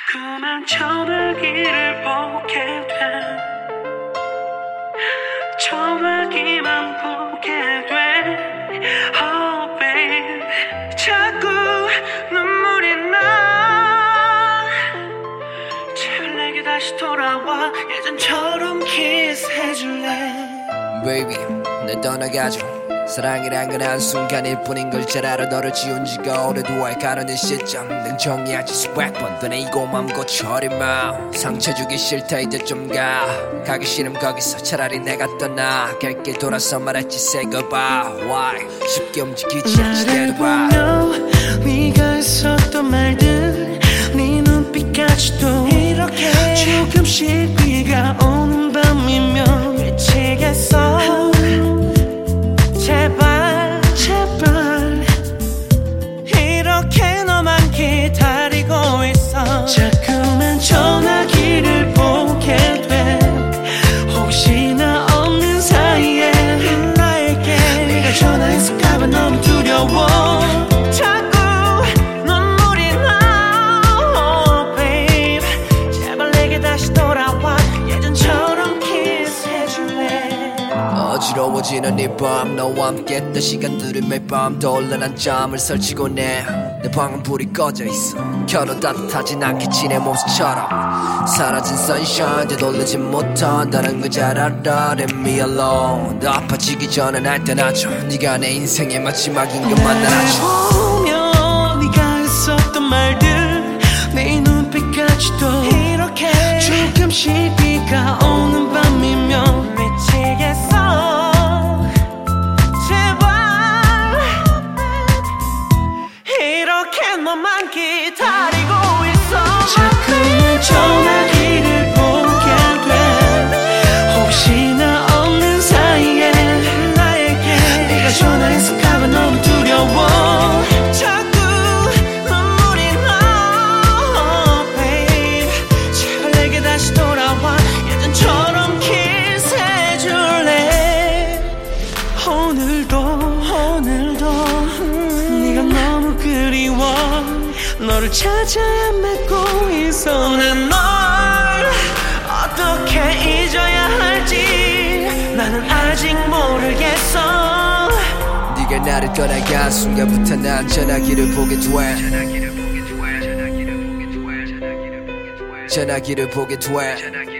자꾸만 전화기를 보게 돼. 전화기만 보게 돼. Oh babe, 자꾸 눈물이 나. 제발 내게 다시 돌아와. 예전처럼 키스해줄래. Baby, 날 떠나가줘. 사랑이란 건 한순간일 뿐인 걸 잘 알아. 너를 지운 지가 오래도록 가려낸 시점 난 정리하지 수백 번 되뇌이고 맘 고쳐리 마음 상처 주기 싫다 이제 좀 가기 싫음 거기서 차라리 내가 떠나 갈게 돌아서 말했지 say goodbye. Why 쉽게 움직이지 않지 나를 보며 네가 했었던 말들 네 눈빛까지도 이렇게 조금씩 비가 오는 밤이면 미치겠어. 제발 제발 이렇게 너만 기다리고 있어. 자꾸만 전화기를 보게 돼. 혹시나 없는 사이에 나에게 네가 전화했을까봐 너무 두려워. 자꾸 눈물이 나. Oh babe, 제발 내게 다시 돌아와. 예전처럼 키스해줄래. 어지러워지는 이 밤 너와 함께 했던 시간들이 매일 밤 떠올라 난 잠을 설치곤 해. 내 방은 불이 꺼져 있어. 켜도 따뜻하진 않겠지 내 모습처럼. 사라진 sunshine 되돌리지 못한다는 걸 잘 알아. Leave me alone. 너 아파지기 전에 날 떠나줘. 네가 내 인생의 마지막인 것만 알아줘. 보며 네가 했었던 말들 내 눈빛까지도 이렇게 조금씩 비가 오는 밤이면 미치겠어. 이렇게 너만 기다리고 있어. 자꾸만 전화기를 보게 돼. 혹시나 없는 사이에 나에게 네가 전화했을까봐 너무 두려워. 자꾸 눈물이 나. Oh babe, 제발 내게 다시 돌아와. 예전처럼 키스해줄래. 오늘도 네가 너무 그리워. 너를 찾아야 맺고 있어. 난 널 어떻게 잊어야 할지 나는 아직 모르겠어. 네가 나를 떠나간 순간부터 난 전화기를 보게 돼. 전화기를 보게 돼.